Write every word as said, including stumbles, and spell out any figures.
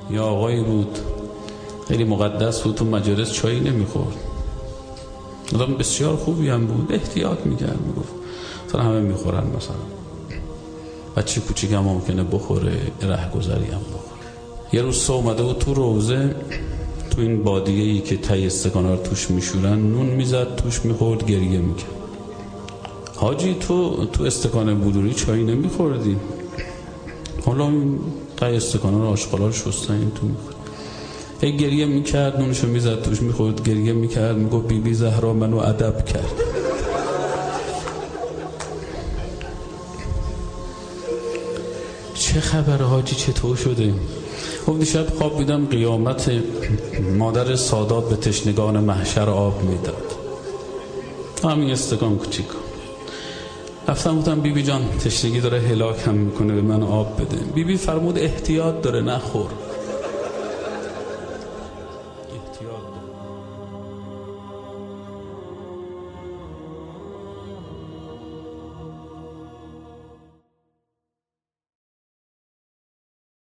یا آقایی بود خیلی مقدس بود، تو مجالس چایی نمیخورد، آدم بسیار خوبی هم بود، احتیاط میکرد، میگفت مثلا همه میخورن، مثلا بچه کوچیک هم ممکنه بخوره، رهگذری هم بخوره. یه روز صبح اومده بود تو روزه، تو این بادیه‌ای که تای استکانا رو توش میشورن، نون میزد توش میخورد، گریه میکرد. حاجی تو تو استکان بودوری چایی نمیخوردی؟ حالا این تای استکانا رو آشغالا رو شستن این تو میخورد. هی گریه میکرد، نونشو میزد توش میخورد، گریه میکرد، میگفت بی بی زهرا منو ادب کرد. چه خبره حاجی، چطور شده؟ خب دیشب خواب دیدم قیامت، مادر سادات به تشنگان محشر آب میداد، همین استکان کوچیک. رفتم گفتم بی بی جان تشنگی داره هلاک هم میکنه، به من آب بده. بی بی فرمود احتیاط داره نخور. احتیاط داره.